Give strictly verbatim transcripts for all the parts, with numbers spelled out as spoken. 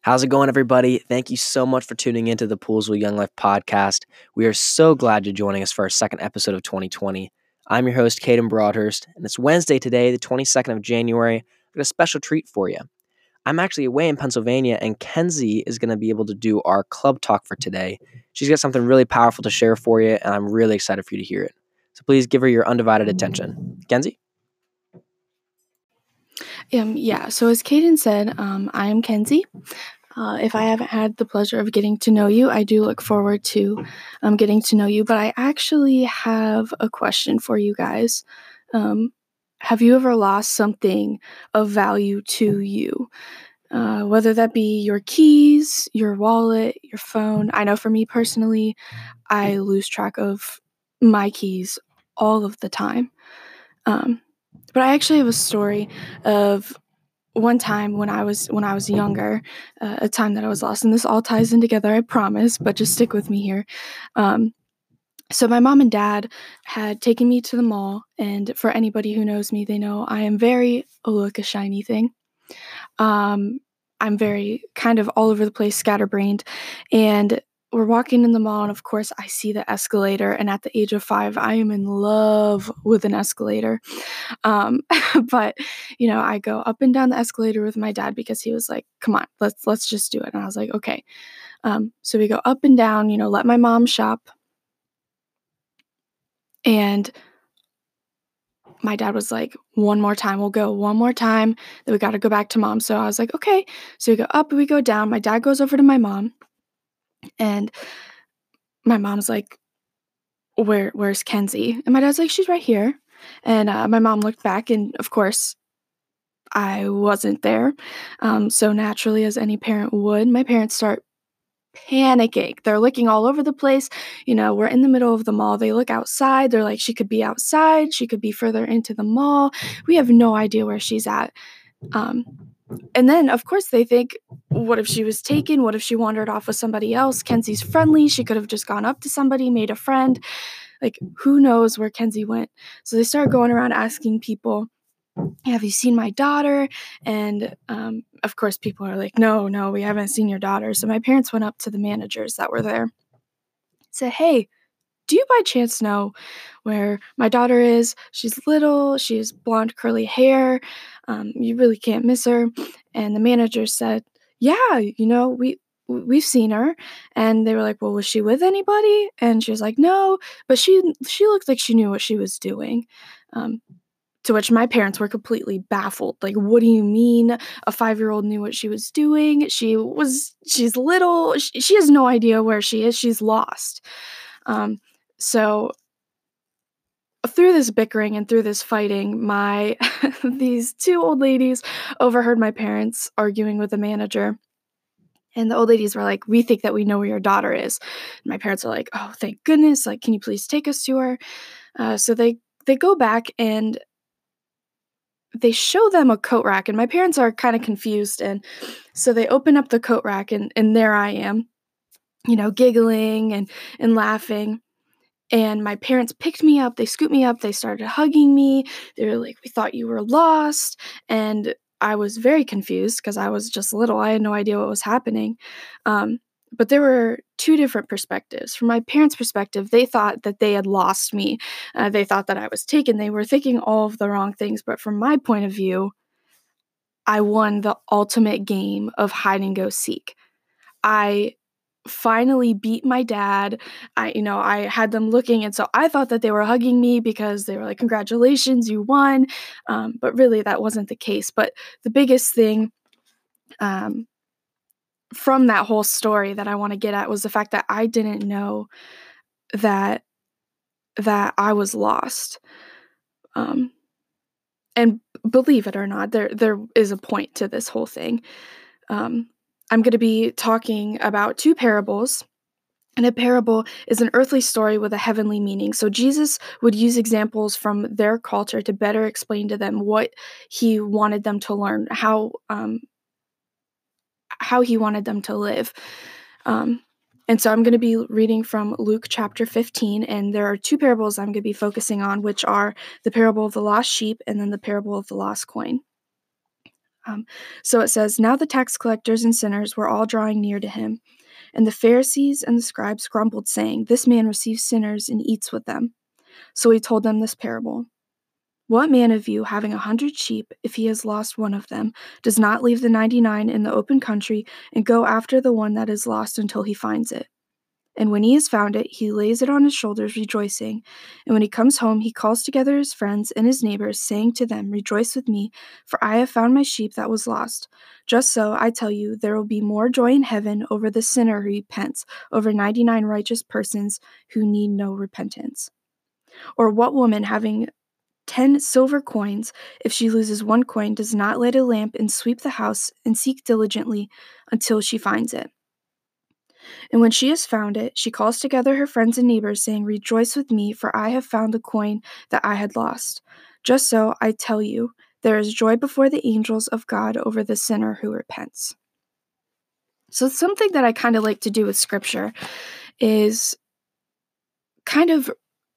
How's it going, everybody? Thank you so much for tuning into the Poolsville Young Life podcast. We are so glad you're joining us for our second episode of twenty twenty. I'm your host, Caden Broadhurst, and it's Wednesday today, the twenty-second of January. I've got a special treat for you. I'm actually away in Pennsylvania, and Kenzie is going to be able to do our club talk for today. She's got something really powerful to share for you, and I'm really excited for you to hear it. So please give her your undivided attention. Kenzie? Um, yeah, so as Caden said, um, I am Kenzie. Uh, if I haven't had the pleasure of getting to know you, I do look forward to um, getting to know you. But I actually have a question for you guys. Um, have you ever lost something of value to you? Uh, whether that be your keys, your wallet, your phone. I know for me personally, I lose track of my keys all of the time. Um, but I actually have a story of one time when I was when I was younger, uh, a time that I was lost, and this all ties in together, I promise. But just stick with me here. Um, so my mom and dad had taken me to the mall, and for anybody who knows me, they know I am very oh look a shiny thing. Um, I'm very kind of all over the place, scatterbrained, and we're walking in the mall, and of course, I see the escalator. And at the age of five, I am in love with an escalator. Um, but you know, I go up and down the escalator with my dad because he was like, "Come on, let's let's just do it." And I was like, "Okay." Um, so we go up and down. You know, let my mom shop, and my dad was like, "One more time, we'll go one more time. Then we got to go back to mom." So I was like, "Okay." So we go up and we go down. My dad goes over to my mom, and my mom's like, Where where's Kenzie? And my dad's like, "She's right here." And uh, my mom looked back, and of course, I wasn't there. Um, so naturally, as any parent would, my parents start panicking. They're looking all over the place. You know, we're in the middle of the mall. They look outside. They're like, "She could be outside. She could be further into the mall. We have no idea where she's at." Um, and then, of course, they think, what if she was taken? What if she wandered off with somebody else? Kenzie's friendly. She could have just gone up to somebody, made a friend. Like, who knows where Kenzie went? So they start going around asking people, "Have you seen my daughter?" And um, of course, people are like, "No, no, we haven't seen your daughter." So my parents went up to the managers that were there, said, "Hey, do you by chance know where my daughter is? She's little, she has blonde curly hair. Um, you really can't miss her." And the manager said, "Yeah, you know, we we've seen her." And they were like, "Well, was she with anybody?" And she was like, "No, but she she looked like she knew what she was doing." Um, to which my parents were completely baffled. Like, "What do you mean a five-year-old knew what she was doing? She was she's little. She, she has no idea where she is. She's lost." Um, so through this bickering and through this fighting, my these two old ladies overheard my parents arguing with the manager. And the old ladies were like, "We think that we know where your daughter is." And my parents are like, "Oh, thank goodness. Like, can you please take us to her?" Uh, so they they go back and they show them a coat rack, and my parents are kind of confused. And so they open up the coat rack, and, and there I am, you know, giggling and, and laughing. And my parents picked me up, they scooped me up, they started hugging me. They were like, "We thought you were lost." And I was very confused because I was just little. I had no idea what was happening. Um, but there were two different perspectives. From my parents' perspective, they thought that they had lost me. Uh, they thought that I was taken. They were thinking all of the wrong things. But from my point of view, I won the ultimate game of hide and go seek. I finally beat my dad. I, you know, I had them looking, and so I thought that they were hugging me because they were like, "Congratulations, you won." Um, but really, that wasn't the case. But the biggest thing um, from that whole story that I want to get at was the fact that I didn't know that that I was lost. Um, and believe it or not, there there is a point to this whole thing. Um, I'm going to be talking about two parables. And a parable is an earthly story with a heavenly meaning. So Jesus would use examples from their culture to better explain to them what he wanted them to learn, how um, how he wanted them to live. Um, and so I'm going to be reading from Luke chapter fifteen, and there are two parables I'm going to be focusing on, which are the parable of the lost sheep and then the parable of the lost coin. Um, so it says, "Now the tax collectors and sinners were all drawing near to him. And the Pharisees and the scribes grumbled, saying, 'This man receives sinners and eats with them.' So he told them this parable. 'What man of you, having a hundred sheep, if he has lost one of them, does not leave the ninety-nine in the open country and go after the one that is lost until he finds it? And when he has found it, he lays it on his shoulders, rejoicing. And when he comes home, he calls together his friends and his neighbors, saying to them, Rejoice with me, for I have found my sheep that was lost. Just so, I tell you, there will be more joy in heaven over the sinner who repents, over ninety-nine righteous persons who need no repentance. Or what woman having ten silver coins, if she loses one coin, does not light a lamp and sweep the house and seek diligently until she finds it? And when she has found it, she calls together her friends and neighbors, saying, Rejoice with me, for I have found the coin that I had lost. Just so, I tell you, there is joy before the angels of God over the sinner who repents." So something that I kind of like to do with scripture is kind of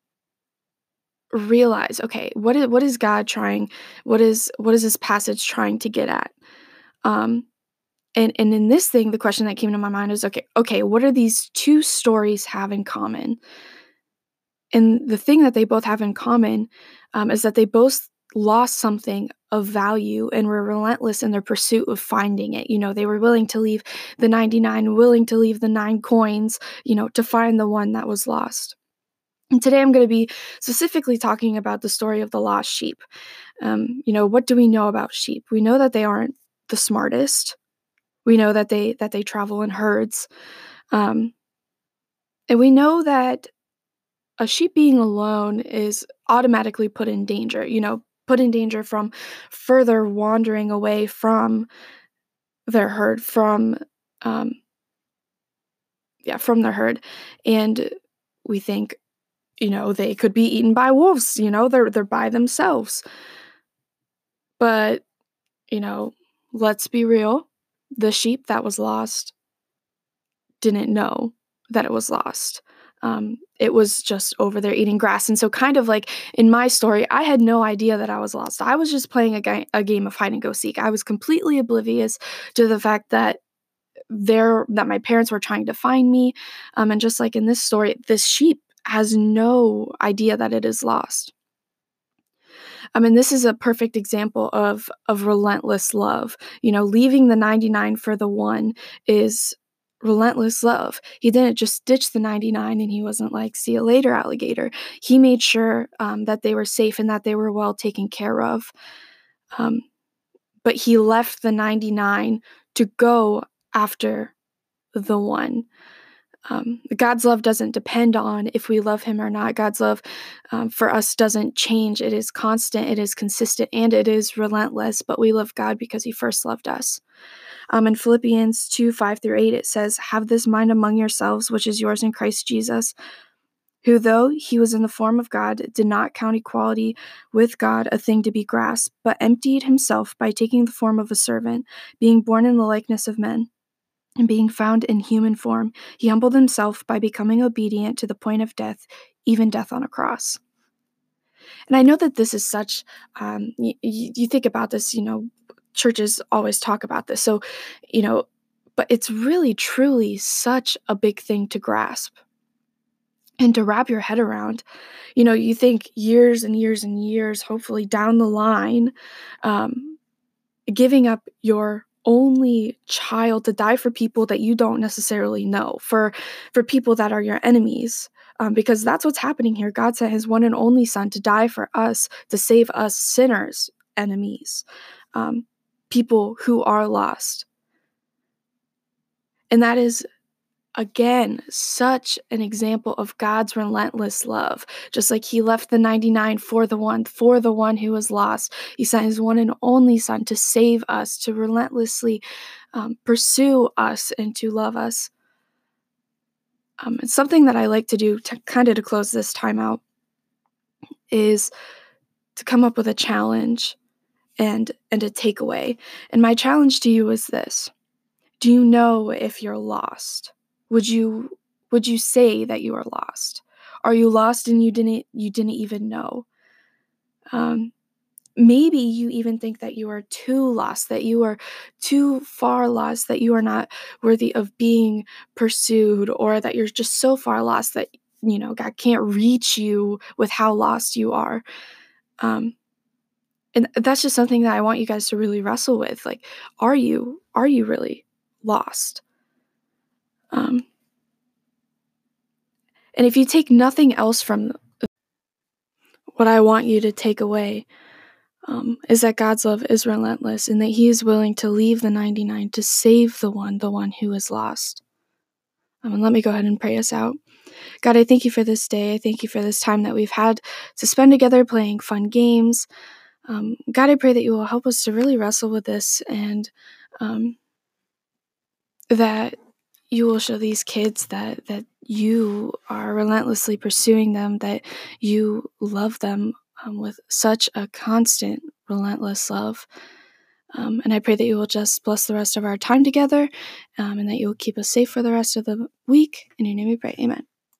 realize, okay, what is, what is God trying, what is what is this passage trying to get at? Um, And and in this thing, the question that came to my mind is, okay, okay, what do these two stories have in common? And the thing that they both have in common um, is that they both lost something of value and were relentless in their pursuit of finding it. You know, they were willing to leave the ninety-nine, willing to leave the nine coins, you know, to find the one that was lost. And today I'm going to be specifically talking about the story of the lost sheep. Um, you know, what do we know about sheep? We know that they aren't the smartest. We know that they that they travel in herds, um, and we know that a sheep being alone is automatically put in danger. You know, put in danger from further wandering away from their herd, from um, yeah, from their herd, and we think, you know, they could be eaten by wolves. You know, they're they're by themselves, but you know, let's be real. The sheep that was lost didn't know that it was lost. Um, it was just over there eating grass. And so, kind of like in my story, I had no idea that I was lost. I was just playing a, ga- a game of hide and go seek. I was completely oblivious to the fact that there that my parents were trying to find me. Um, and just like in this story, this sheep has no idea that it is lost. I mean, this is a perfect example of of relentless love. You know, leaving the ninety-nine for the one is relentless love. He didn't just ditch the ninety-nine and he wasn't like, see you later, alligator. He made sure um, that they were safe and that they were well taken care of. Um, but he left the ninety-nine to go after the one. Um, God's love doesn't depend on if we love him or not. God's love um, for us doesn't change. It is constant, it is consistent, and it is relentless, but we love God because he first loved us. Um, in Philippians two, five through eight, it says, Have this mind among yourselves, which is yours in Christ Jesus, who, though he was in the form of God, did not count equality with God a thing to be grasped, but emptied himself by taking the form of a servant, being born in the likeness of men. And being found in human form, he humbled himself by becoming obedient to the point of death, even death on a cross. And I know that this is such, um, y- y- you think about this, you know, churches always talk about this. So, you know, but it's really, truly such a big thing to grasp and to wrap your head around. You know, you think years and years and years, hopefully down the line, um, giving up your only child to die for people that you don't necessarily know, for for people that are your enemies, um, because that's what's happening here. God sent his one and only son to die for us, to save us sinners, enemies, um, people who are lost. And that is, again, such an example of God's relentless love. Just like he left the ninety-nine for the one, for the one who was lost. He sent his one and only son to save us, to relentlessly um, pursue us and to love us. Um, and something that I like to do to kind of to close this time out is to come up with a challenge and and a takeaway. And my challenge to you is this. Do you know if you're lost? Would you would you say that you are lost? Are you lost and you didn't you didn't even know? Um, maybe you even think that you are too lost, that you are too far lost, that you are not worthy of being pursued, or that you're just so far lost that, you know, God can't reach you with how lost you are. Um, and that's just something that I want you guys to really wrestle with. Like, are you, are you really lost? Um, and if you take nothing else from what I want you to take away, um, is that God's love is relentless and that He is willing to leave the ninety-nine to save the one, the one who is lost. Um, and let me go ahead and pray us out. God, I thank you for this day. I thank you for this time that we've had to spend together playing fun games. Um, God, I pray that you will help us to really wrestle with this, and um, that you will show these kids that that you are relentlessly pursuing them, that you love them um, with such a constant, relentless love. Um, and I pray that you will just bless the rest of our time together, um, and that you will keep us safe for the rest of the week. In your name we pray. Amen.